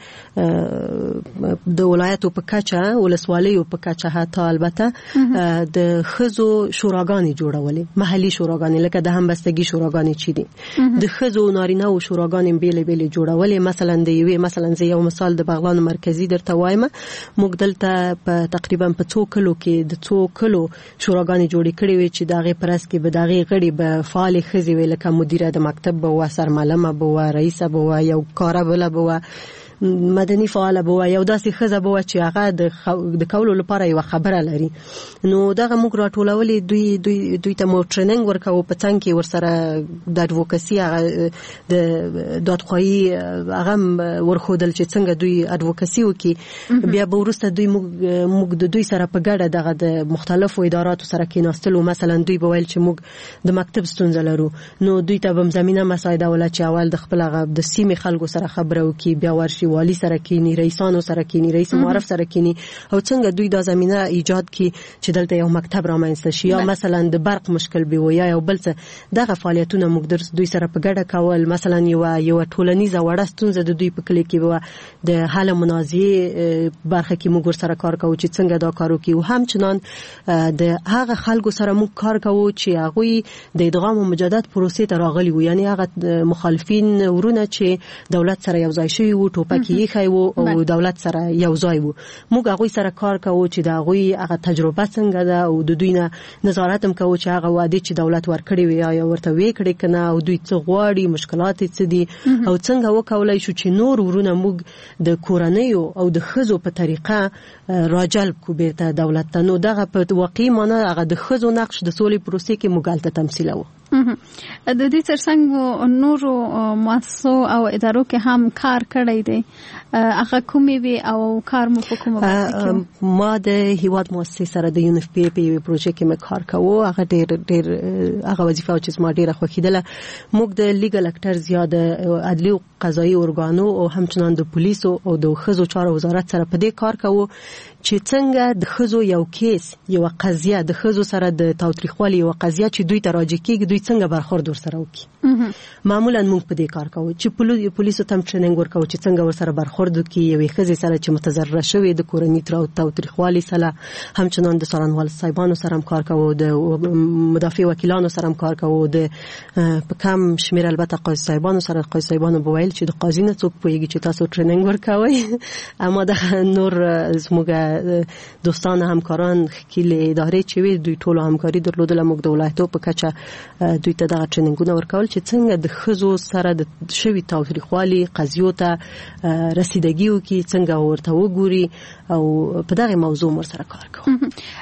د د ولایتو په کچه ولسوالیو په کچه حتی البته د ښځو شوراګانې جوړولې، محلي شوراګانې لکه د همبستګي شوراګانې چې دي د ښځو نارینه او شوراګانې بیلې بیلې جوړولې. مثلا د یوې مثلا زه یو مثال د بغلان مرکزي درته وایم، موږ دلته په تقریبا په څو کلو کې د څو کلو شوراګانې جوړې کړې وې چې دغه پرس کې به دغه غړي به فعال خزي وي لکه مدیره د مکتب به و سرمعلمه به و رئیسه به و یو کاربله به و مدني فعال به و یو داسې خزه به و چې هغه د خو... د کولو لپاره یو خبره لري. نو دغه موږ راټولولې دوی دوی دوی ته مو ټریننګ ورکاو په څنګه کې ورسره د اډوکاسي هغه د دادخواهی هغه ورخودل چې څنګه دوی اډوکاسي وکي. بیا به ورسته دوی موږ موږ د دوی سره په ګډه دغه د مختلفو اداراتو سره کېناستلو. مثلا دوی به ویل چې موږ د مکتب ستونزه لرو، نو دوی ته به زمينه مساعده ولا چې اول د خپل هغه د سیمې خلکو سره خبرو وکي، بیا ورشي والی سره کینی، رئیسانو سره کینی، رئیس معرف سره کینی او څنګه دوی دا زمينه ایجاد کی چې دلته یو مکتب رامنځته شي یا مثلا د برق مشکل به وي یا بل څه. دغه فعالیتونه موږ درس دوی سره په ګډه کول. مثلا یو یو ټولنیزه وړه ستونزه د دوی په کلی کې و د حل منازعه برخه کې موږ سره کار کوو چې څنګه دا کارو کی او همچنان د هغه خلکو سره موږ کار کوو چې هغه د ادغام او مجدد پروسې ته راغلي وو، یعنی هغه مخالفین ورونه چې دولت سره یو ځای شوی وو ټوپک پکې خای وو او دولت سره یو ځای وو. موږ هغه سره کار کوو چې دا غوي هغه تجربه څنګه ده او د دوی نه نظارت هم کوو چې هغه وادي چې دولت ورکړي وي یا ورته وی کړي کنه او دوی څه غواړي مشکلات څه دي او څنګه وکولای شو چې نور ورونه موږ د کورنۍ او د خزو په طریقه راجلب کو بیرته دولت ته. نو دغه په واقعي معنی هغه د خزو نقش د سولې پروسې کې مګالته تمثیلوي. د دې ترڅنګ نورو مؤسسو او ادارو کې هم کار کړی دی، هغه کومې وی او کار مو په کومه باندې؟ ما د هیواد مؤسسې سره د یونیف پی پی پروژې کې مې کار کوو. هغه ډېر ډېر هغه وظیفه چې ما ډېره خوښیدله. موږ د لیګل اکټر زیاده عدلي او قضایي ارګانو او همچنان د پولیسو او د خزو چارو وزارت سره په دې کار کوو چې څنګه د خزو یو کیس یو قضیه د خزو سره د تاوتریخوالي یو قضیه چې دوی ته راځي کېږي دوی څنګه برخورد ورسره وکړي. معمولا موږ په دې کار کوو چې پولیسو ته ټریننګ ورکوو چې څنګه ورسره برخورد وکړي یوې ښځې سره چې متضرره شوې د کورنۍ تاوتریخوالي سره. همچنان د څارنوال صاحبانو سره هم کار کوو، د مدافع وکیلانو سره هم کار کوو، د په کم شمیر البته قاضي صاحبانو سره. قاضي صاحبانو بویل چې د قاضي نه څوک پوهیږي چې تاسو ټریننګ ورکوي. اما د نور زموږ دوستان همکاران خپل ادارې چې وي دوی ټول همکاري درلودله. موږ د ولایتو په کچه دوی ته دغه ټریننګونه ورکول چې څنګه د خزو سره د شوی تاوتریخوالي قضیو ته رسیدګي وکړي، څنګه ورته وګوري او په دغه موضوع مر سره کار کوو.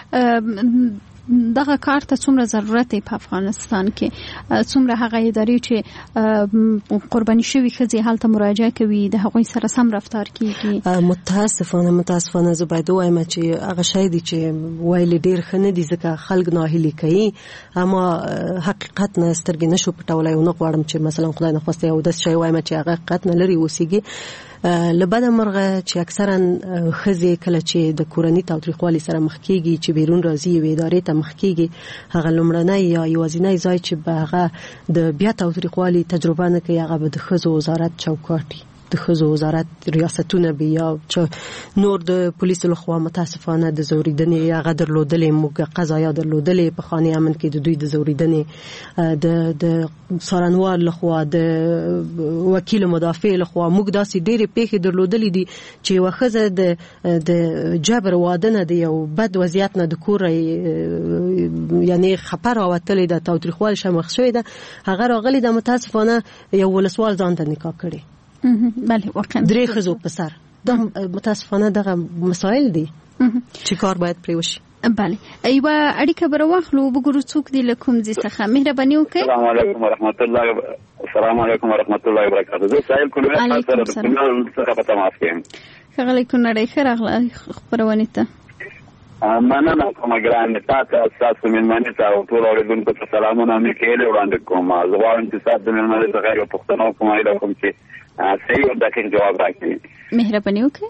دغه کار ته څومره ضرورت دی په افغانستان کې؟ څومره هغه ادارې چې قرباني شوي ښځې هلته مراجعه کوي د هغوی سره سم رفتار کیږي؟ متاسفانه متاسفانه زه باید ووایم چې هغه شی دی چې ویل ډېر ښه نه دي ځکه خلک ناهیلي کوي. اما حقیقت نه سترګې نشو پټولی او نه غواړم چې مثلا خدای نخواسته یو داسې شی ووایم چې هغه حقیقت نه لري اوسېږي. لبده مرغه چې اکثرا خزي کله چې د کورنۍ تاوتریخوالي سره مخ کیږي چې بیرون راځي وي ادارې ته مخ کیږي هغه لمړنۍ یا یوازینی ځای چې به هغه د بیا تاوتریخوالي تجربه نه کوي هغه به د خزو وزارت چوکاټي د خزو وزارت ریاستونه بیا چې نور د پولیسو لخوا متاسفانه د زوریدنې هغه درلودلې موږ قضایا درلودلې په خانه امن کې د دوی د زوریدنې د د څارنوال لخوا د وکیل مدافع لخوا موږ داسې ډېرې پیښې درلودلې دي چې یو ښځه د د جبر واده نه دی او بد وضعیت نه د کور یعنی خبر راوتلې د تاوتریخوالي شمخ شوې ده هغه راغلي د متاسفانه یو ولسوال ځان ته نکاح کړي. بله واقعا درې خزو په سر دا متاسفانه دغه مسائل دي چې کار باید پرې وشي. بله ایوه اړیکه بر واخلو وګورو څوک دی له کوم ځای څخه. مهرباني وکړئ. السلام علیکم ورحمت الله السلام علیکم ورحمت الله وبرکاته. زه سائل کوم سره د څخه په تماس کې یم. ښاغلی کونړی ښه راغلی خپرونې ته. مننه کومه ګرانه تاسو تاسو مېلمانه ته او ټول اوریدونکو ته سلامونه مې کېله وړاندې کوم. زه غواړم چې تاسو مېلمانه ته غیر پښتنو کومه ایله کوم چې صحیح او دقیق جواب راکړي. مهرباني وکړئ.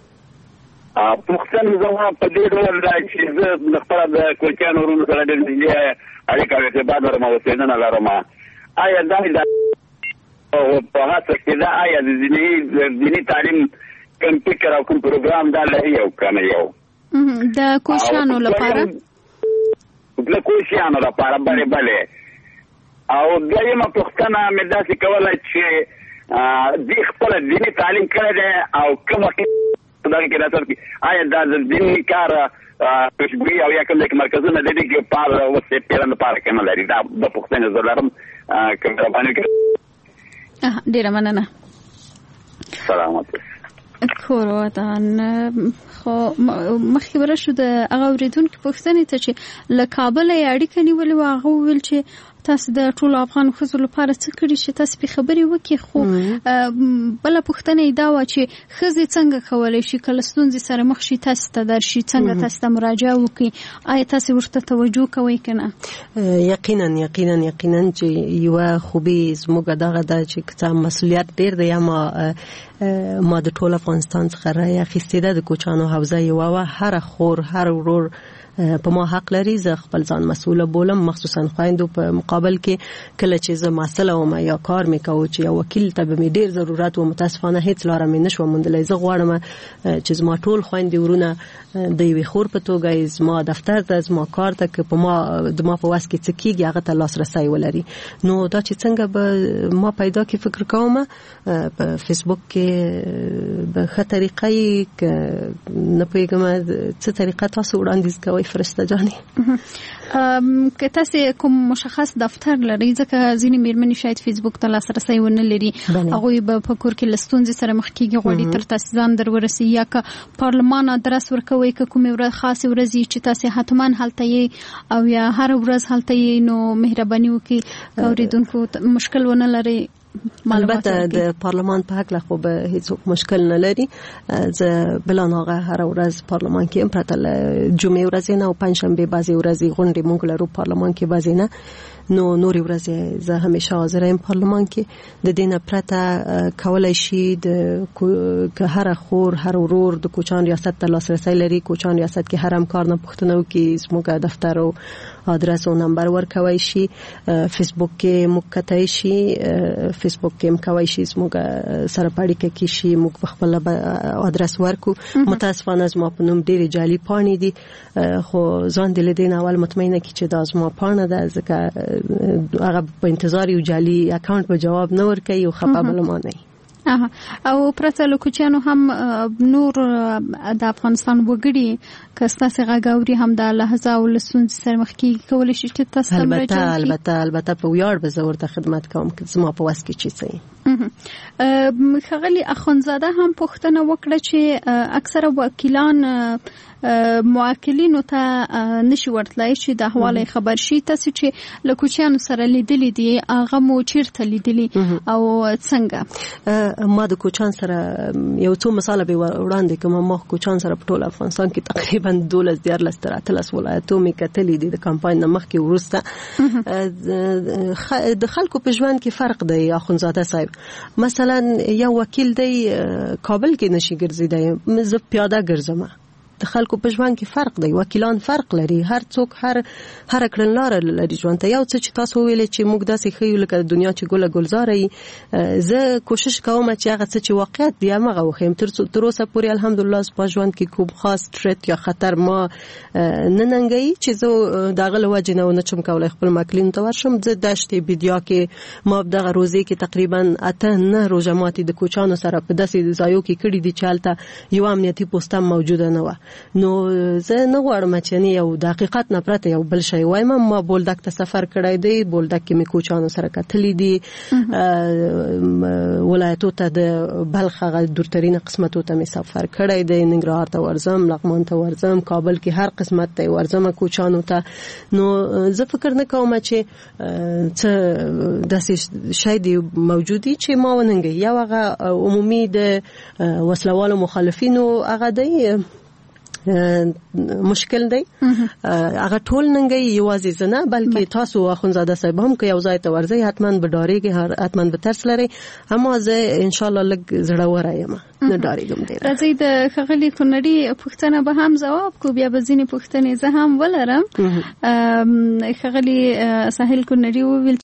پښتون زما په دې ډول دا چې زه د خپل د کوچیانو ورونو سره ډېر نږدې اړیکه او ارتباط لرم او څېړنه لرم. آیا دا په هڅه کې دا آیا د دیني تعلیم کوم فکر او کوم پروګرام دا لري او که نه یو د کوچیانو لپاره؟ د کوچیانو لپاره بلې بلې. او دویمه پوښتنه مې داسې کوله چې دوی خپله دیني تعلیم کړی دی او کومه دغه کې راځل کې آیا دا د دیني کار خوشبويي او یا کوم د مرکزونه د دې کې پار وسې پیران لپاره کې نه لري. دا د پوښتنې زه لرم. کوم ربانه کې ډېره مننه. سلامات کور ودان. خو مخکې ورشو د هغه اوریدونکو پوښتنې ته چې له کابل یې اړیکه نیولې وه هغه وویل چې تاسو د ټولو افغان ښځو لپاره څه کړي چې تاسو پې خبرې وکړي. خو بله پوښتنه یې دا وه چې ښځې څنګه کولی شي کله ستونزې سره مخ شي تاسو ته درشي څنګه تاسو ته مراجعه وکړي؟ آیا تاسو ورته توجه کوئ که نه؟ یقینا یقینا یقینا چې یوه خوبي زموږ دغه ده چې که مسؤلیت ډېر دی اما ما د ټول افغانستان څخه رایه اخیستې ده. د کوچیانو حوزه یوه وه هر خور هر ورور په ما حق لري، زه خپل ځان مسؤل بولم، مخصوصا خويندو په مقابل کې کله چې زه مسله وم یا کار مې کوم چې یو وکیل ته به مې ډیر ضرورت و، متاسفانه هیڅ لار مې نشو موندلای. زه غواړم چې زما ټول خويندې ورونه د یوې خور په توګه زما دفتر ته زما کار ته که په ما د ما په واس کې څه کېږي هغه ته لاسرسی ولري. نو دا چې څنګه به ما پیدا کې فکر کوم په فیسبوک کې به ښه طریقه یې نه پوهېږم څه طریقه تاسو وړاندیز کوئ فرشته جانې؟ که تاسو کوم مشخص دفتر لري، ځکه ځینې میرمنې شاید فیسبوک ته لاسرسی ونه لري، هغوی به په کور کې له ستونزې سره مخ کېږي، غواړي تر تاسو ځان در ورسي، یا که پارلمان ادرس ورکوي که کومې ورځ خاصې ورځې چې تاسو حتما هلته یې او یا هر ورځ هلته یې، نو مهرباني وکړئ که اورېدونکو مشکل ونه لري. البته د پارلمان په حق له خو به هیڅ مشکل نه لري. زه بلان هغه هر ورځ پارلمان کې پرته له جمعې ورځې نه او پنځشنبه بعضې ورځې غونډې مونږ لرو پارلمان کې، بعضې نه، نو نورې ورځې زه همیشه حاضر یم پارلمان کې. د دې نه پرته کولای شي د که هر خور هر ورور د کوچان ریاست ته لاسرسی لري، کوچان ریاست کې هر همکار نه پوښتنه وکړي، زموږ دفتر او آدرس او نمبر ورکوي شي. فیسبوک کې موږ کتای شي، فیسبوک کې هم کوي شي زموږ سره پاړیکه کې شي، موږ په خپل آدرس ورکو. متاسفانه زما په نوم ډېرې جعلي پاڼې دي، خو ځان دې له دې نه اول مطمئنه کړي چې دا زما پاڼه ده، ځکه هغه په انتظار یو جعلي اکاونټ به جواب نه ورکوي او خفه به له ما نه وي. او پرته له کوچیانو هم نور د افغانستان وګړي که ستاسو غږ اوري هم د لحظه او له ستونزې سره مخ کېږي، کولی شي چې تاسو ته مراجعه وکړي. البته البته په ویاړ به زه ورته خدمت کوم که زما په وس کې چې څه وي. ښاغلي اخوندزاده هم پوښتنه وکړه چې اکثره وکیلان موکلینو ته نشي ورتلای چې د احوال خبر شي. تاسو چې له کوچیانو سره لیدلې دي هغه مو چیرته لیدلي او څنګه؟ ما د کوچان سره یو څو مثال به وړاندې کوم. ما کوچان سره په ټول افغانستان کې تقریبا دولس دیارلس تر اتلس ولایتو مې کتلې دي. د کمپاین نه مخکې وروسته د خلکو په ژوند کې فرق دی. اخوندزاده صاحب مثلا یو وکیل دی کابل کې نشي ګرځیدای، زه پیاده ګرځم. د خلکو په ژوند کې فرق دی، وکیلان فرق لري، هر څوک هر هر کړنلاره لري ژوند ته. یو څه چې تاسو ویلې چې موږ داسې ښیو لکه دنیا چې ګله ګلزاره وي، زه کوشش کوم چې هغه څه چې واقعیت دی هغه وښیم. تر اوسه پورې الحمدلله په ژوند کې کوم خاص تریټ یا خطر ما نه ننګوي چې زه دغه له وجې نه نشم کولی خپل موکلینو ته ورشم. زه دشتې بیدیا کې ما دغه روزې کې تقریبا اته نه روژه ماتې د کوچانو سره په داسې ځایو کې کړي دي چې هلته یو امنیتي پوسټ هم موجوده نه وه. نو زه نه غواړم چې یو د حقیقت نه پرته یو بل شی وایم. ما بولدک ته سفر کړی دی، بولدک کې مې کوچانو سره کتلې دي، ولایتو ته د بلخ هغه دورترینه قسمتو ته مې سفر کړی دی، ننګرهار ته ورځم، لغمان ته ورځم، کابل کې هر قسمت ته ورځم کوچانو ته. نو زه فکر نه کوم چې څه داسې شی دی موجودی چې ما وننګي. یو هغه عمومي د وسلوالو مخالفینو هغه دی مشکل دی، هغه ټول ننګي یوازې زنه بلکې تاسو اخوندزاده صاحب هم که یو ځای ته ورځي حتما به ډاریږي، حتما به ترس لري. اما زه ان شاء الله لږ زړه یم، نه ډاریږم ډیر. راځي د ښاغلي کونړي پوښتنه به هم ځواب کو، بیا به ځینې پوښتنې زه هم ولرم. ښاغلي ساحل کونړي وویل